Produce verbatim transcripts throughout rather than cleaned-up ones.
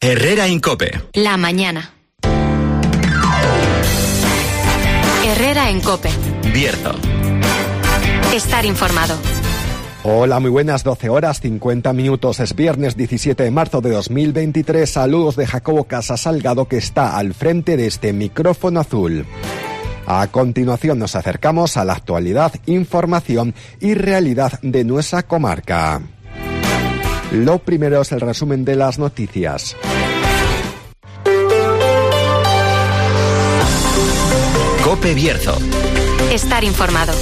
Herrera en COPE. La mañana. Herrera en COPE. Bierzo. Estar informado. Hola, muy buenas, doce horas cincuenta minutos, es viernes diecisiete de marzo de dos mil veintitrés. Saludos de Jacobo Casas Salgado, que está al frente de este micrófono azul. A continuación nos acercamos a la actualidad, información y realidad de nuestra comarca. Lo primero es el resumen de las noticias. COPE Bierzo. Estar informado.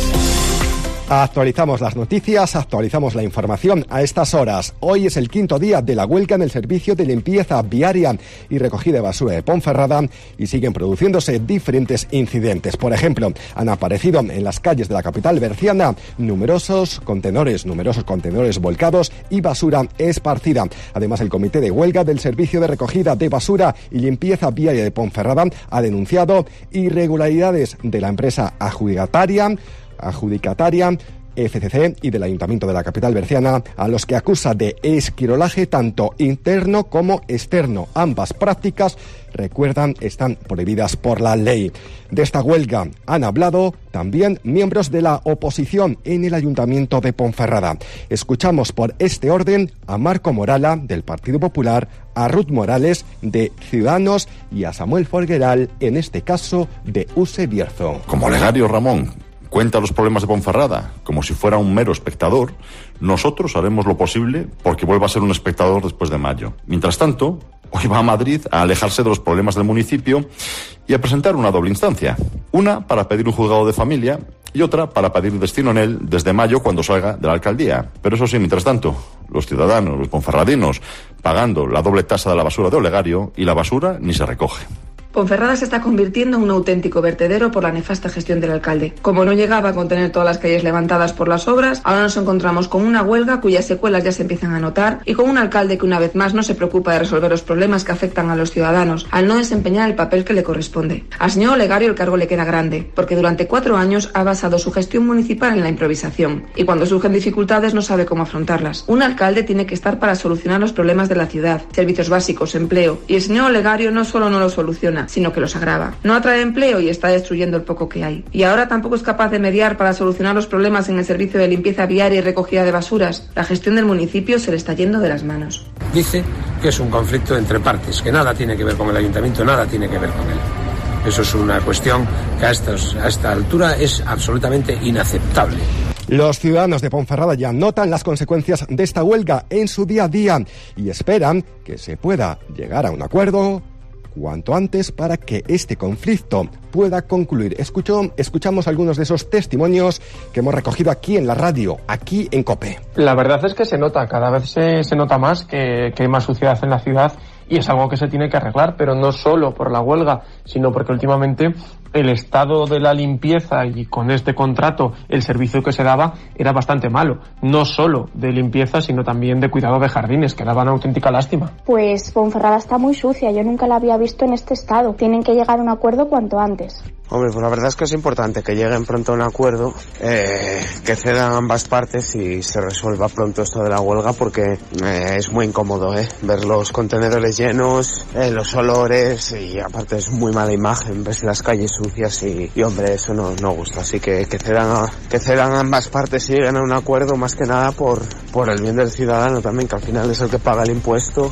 Actualizamos las noticias, actualizamos la información a estas horas. Hoy es el quinto día de la huelga en el servicio de limpieza viaria y recogida de basura de Ponferrada y siguen produciéndose diferentes incidentes. Por ejemplo, han aparecido en las calles de la capital berciana numerosos contenedores, numerosos contenedores volcados y basura esparcida. Además, el comité de huelga del servicio de recogida de basura y limpieza viaria de Ponferrada ha denunciado irregularidades de la empresa adjudicataria adjudicataria F C C y del Ayuntamiento de la capital berciana, a los que acusa de esquirolaje tanto interno como externo. Ambas prácticas, recuerdan, están prohibidas por la ley. De esta huelga han hablado también miembros de la oposición en el Ayuntamiento de Ponferrada. Escuchamos por este orden a Marco Morala, del Partido Popular, a Ruth Morales, de Ciudadanos, y a Samuel Folgueral, en este caso de U S E Bierzo. Como Legario Ramón cuenta los problemas de Ponferrada como si fuera un mero espectador, nosotros haremos lo posible porque vuelva a ser un espectador después de mayo. Mientras tanto, hoy va a Madrid a alejarse de los problemas del municipio y a presentar una doble instancia. Una para pedir un juzgado de familia y otra para pedir destino en él desde mayo, cuando salga de la alcaldía. Pero eso sí, mientras tanto, los ciudadanos, los ponferradinos, pagando la doble tasa de la basura de Olegario, y la basura ni se recoge. Ponferrada se está convirtiendo en un auténtico vertedero por la nefasta gestión del alcalde. Como no llegaba a contener todas las calles levantadas por las obras, ahora nos encontramos con una huelga cuyas secuelas ya se empiezan a notar y con un alcalde que una vez más no se preocupa de resolver los problemas que afectan a los ciudadanos al no desempeñar el papel que le corresponde. Al señor Olegario el cargo le queda grande, porque durante cuatro años ha basado su gestión municipal en la improvisación y cuando surgen dificultades no sabe cómo afrontarlas. Un alcalde tiene que estar para solucionar los problemas de la ciudad, servicios básicos, empleo, y el señor Olegario no solo no lo soluciona, sino que los agrava. No atrae empleo y está destruyendo el poco que hay. Y ahora tampoco es capaz de mediar para solucionar los problemas en el servicio de limpieza viaria y recogida de basuras. La gestión del municipio se le está yendo de las manos. Dice que es un conflicto entre partes, que nada tiene que ver con el ayuntamiento, nada tiene que ver con él. Eso es una cuestión que a, estos, a esta altura es absolutamente inaceptable. Los ciudadanos de Ponferrada ya notan las consecuencias de esta huelga en su día a día y esperan que se pueda llegar a un acuerdo cuanto antes para que este conflicto pueda concluir. Escucho, escuchamos algunos de esos testimonios que hemos recogido aquí en la radio, aquí en COPE. La verdad es que se nota, cada vez se, se nota más que, que hay más suciedad en la ciudad y es algo que se tiene que arreglar, pero no solo por la huelga, sino porque últimamente el estado de la limpieza y con este contrato el servicio que se daba era bastante malo, no solo de limpieza sino también de cuidado de jardines, que daban auténtica lástima. Pues Ponferrada está muy sucia, yo nunca la había visto en este estado, tienen que llegar a un acuerdo cuanto antes. Hombre, pues la verdad es que es importante que lleguen pronto a un acuerdo, eh, que cedan ambas partes y se resuelva pronto esto de la huelga, porque eh, es muy incómodo, eh, ver los contenedores llenos, eh, los olores, y aparte es muy mala imagen, ves las calles sucias y, y hombre, eso no, no gusta. Así que que cedan, a, que cedan ambas partes y lleguen a un acuerdo, más que nada por, por el bien del ciudadano también, que al final es el que paga el impuesto.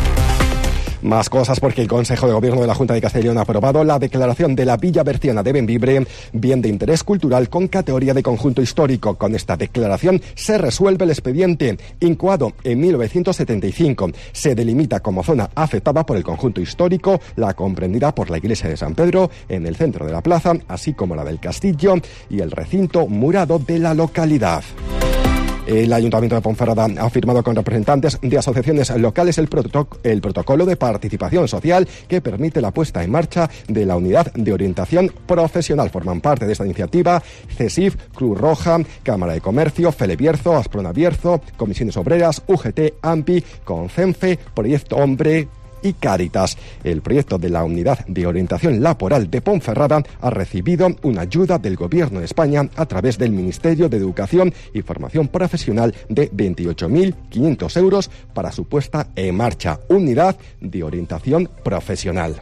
Más cosas, porque el Consejo de Gobierno de la Junta de Castellón ha aprobado la declaración de la Villa Berciana de Bembibre bien de interés cultural con categoría de conjunto histórico. Con esta declaración se resuelve el expediente incoado en mil novecientos setenta y cinco. Se delimita como zona afectada por el conjunto histórico la comprendida por la iglesia de San Pedro en el centro de la plaza, así como la del castillo y el recinto murado de la localidad. El Ayuntamiento de Ponferrada ha firmado con representantes de asociaciones locales el, protoc- el protocolo de participación social que permite la puesta en marcha de la unidad de orientación profesional. Forman parte de esta iniciativa CESIF, Cruz Roja, Cámara de Comercio, Felebierzo, Asprona Bierzo, Comisiones Obreras, U G T, AMPI, Concenfe, Proyecto Hombre, y Cáritas. El proyecto de la Unidad de Orientación Laboral de Ponferrada ha recibido una ayuda del Gobierno de España a través del Ministerio de Educación y Formación Profesional de veintiocho mil quinientos euros para su puesta en marcha. Unidad de Orientación Profesional.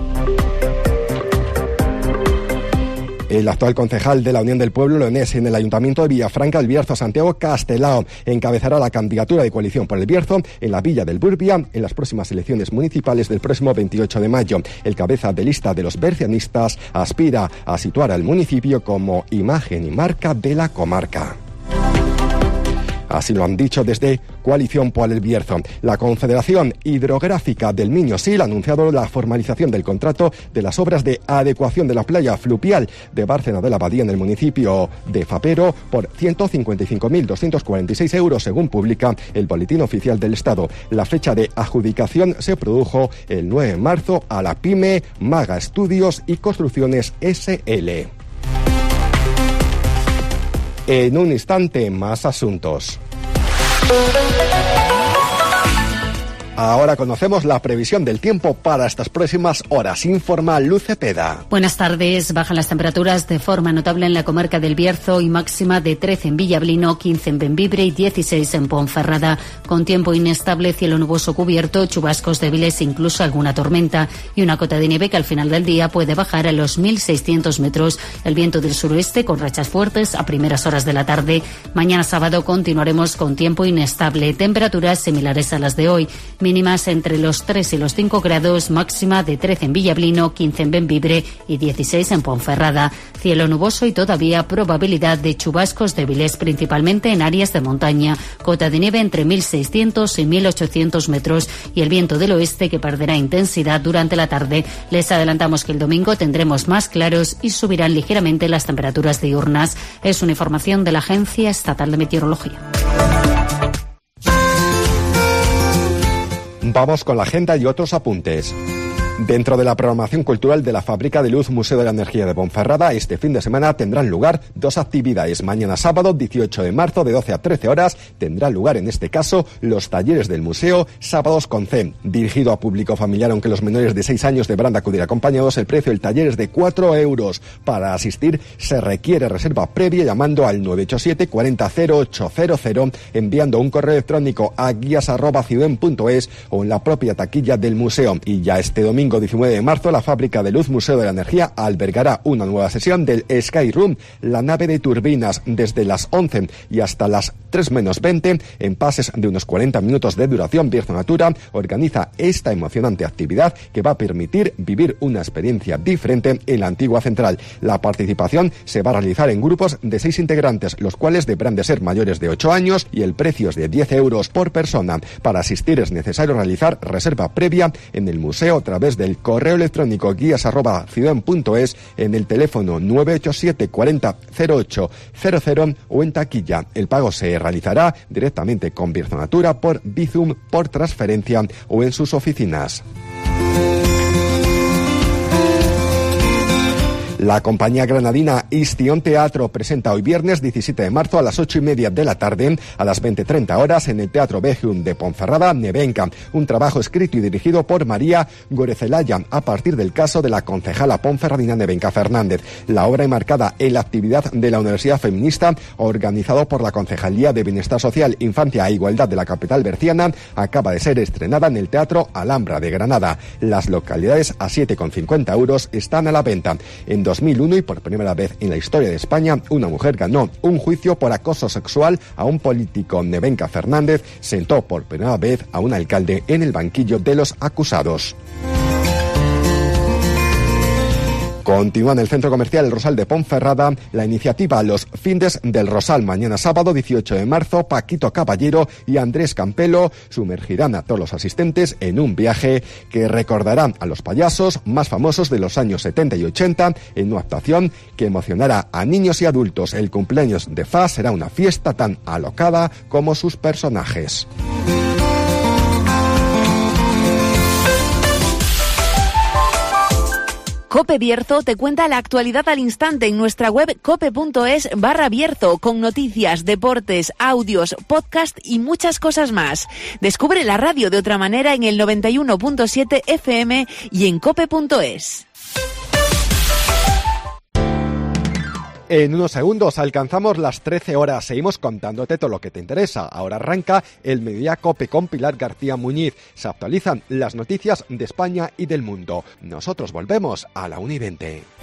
El actual concejal de la Unión del Pueblo leonés en el Ayuntamiento de Villafranca, el Bierzo, Santiago Castelao, encabezará la candidatura de Coalición por el Bierzo en la Villa del Burbia en las próximas elecciones municipales del próximo veintiocho de mayo. El cabeza de lista de los bercianistas aspira a situar al municipio como imagen y marca de la comarca. Así lo han dicho desde Coalición por el Bierzo. La Confederación Hidrográfica del Miño-Sil ha anunciado la formalización del contrato de las obras de adecuación de la playa fluvial de Bárcena de la Abadía en el municipio de Fapero por ciento cincuenta y cinco mil doscientos cuarenta y seis euros, según publica el Boletín Oficial del Estado. La fecha de adjudicación se produjo el nueve de marzo a la pyme Maga Estudios y Construcciones S L. En un instante, más asuntos. Ahora conocemos la previsión del tiempo para estas próximas horas. Informa Luz Cepeda. Buenas tardes. Bajan las temperaturas de forma notable en la comarca del Bierzo y máxima de trece en Villablino, quince en Bembibre y dieciséis en Ponferrada. Con tiempo inestable, cielo nuboso cubierto, chubascos débiles, incluso alguna tormenta y una cota de nieve que al final del día puede bajar a los mil seiscientos metros. El viento del suroeste con rachas fuertes a primeras horas de la tarde. Mañana sábado continuaremos con tiempo inestable. Temperaturas similares a las de hoy. Mínimas entre los tres y los cinco grados, máxima de trece en Villablino, quince en Bembibre y dieciséis en Ponferrada. Cielo nuboso y todavía probabilidad de chubascos débiles, principalmente en áreas de montaña. Cota de nieve entre mil seiscientos y mil ochocientos metros y el viento del oeste que perderá intensidad durante la tarde. Les adelantamos que el domingo tendremos más claros y subirán ligeramente las temperaturas diurnas. Es una información de la Agencia Estatal de Meteorología. Vamos con la agenda y otros apuntes. Dentro de la programación cultural de la Fábrica de Luz Museo de la Energía de Ponferrada, este fin de semana tendrán lugar dos actividades. Mañana sábado, dieciocho de marzo, de doce a trece horas, tendrán lugar en este caso los talleres del museo Sábados con Zen. Dirigido a público familiar, aunque los menores de seis años deberán acudir acompañados, el precio del taller es de cuatro euros. Para asistir se requiere reserva previa llamando al nueve ocho siete cuarenta cero ocho cero cero, enviando un correo electrónico a guías arroba ciduen punto es o en la propia taquilla del museo. Y ya este domingo diecinueve de marzo, la Fábrica de Luz Museo de la Energía albergará una nueva sesión del Sky Room, la nave de turbinas, desde las once y hasta las tres menos veinte, en pases de unos cuarenta minutos de duración. Bierzo Natura organiza esta emocionante actividad que va a permitir vivir una experiencia diferente en la antigua central. La participación se va a realizar en grupos de seis integrantes, los cuales deberán de ser mayores de ocho años y el precio es de diez euros por persona. Para asistir es necesario realizar reserva previa en el museo a través del correo electrónico guías arroba ciduen punto es, en el teléfono nueve ocho siete cuarenta cero ocho cero cero o en taquilla. El pago se realizará directamente con Bierzo Natura por Bizum, por transferencia o en sus oficinas. La compañía granadina Istion Teatro presenta hoy viernes diecisiete de marzo a las ocho y media de la tarde, a las veinte treinta horas, en el Teatro Begium de Ponferrada, Nevenka, un trabajo escrito y dirigido por María Gorezelaya, a partir del caso de la concejala ponferradina Nevenka Fernández. La obra enmarcada en la actividad de la Universidad Feminista, organizado por la Concejalía de Bienestar Social, Infancia e Igualdad de la capital berciana, acaba de ser estrenada en el Teatro Alhambra de Granada. Las localidades a siete con cincuenta euros están a la venta. En dos mil uno, y por primera vez en la historia de España, una mujer ganó un juicio por acoso sexual a un político. Nevenka Fernández sentó por primera vez a un alcalde en el banquillo de los acusados. Continúa en el Centro Comercial El Rosal de Ponferrada la iniciativa Los Findes del Rosal. Mañana sábado, dieciocho de marzo, Paquito Caballero y Andrés Campelo sumergirán a todos los asistentes en un viaje que recordará a los payasos más famosos de los años setenta y ochenta en una actuación que emocionará a niños y adultos. El cumpleaños de Fa será una fiesta tan alocada como sus personajes. Cope Bierzo te cuenta la actualidad al instante en nuestra web cope.es barra Bierzo, con noticias, deportes, audios, podcast y muchas cosas más. Descubre la radio de otra manera en el noventa y uno punto siete F M y en cope punto es. En unos segundos alcanzamos las trece horas. Seguimos contándote todo lo que te interesa. Ahora arranca el Mediodía Cope con Pilar García Muñiz. Se actualizan las noticias de España y del mundo. Nosotros volvemos a la una y veinte.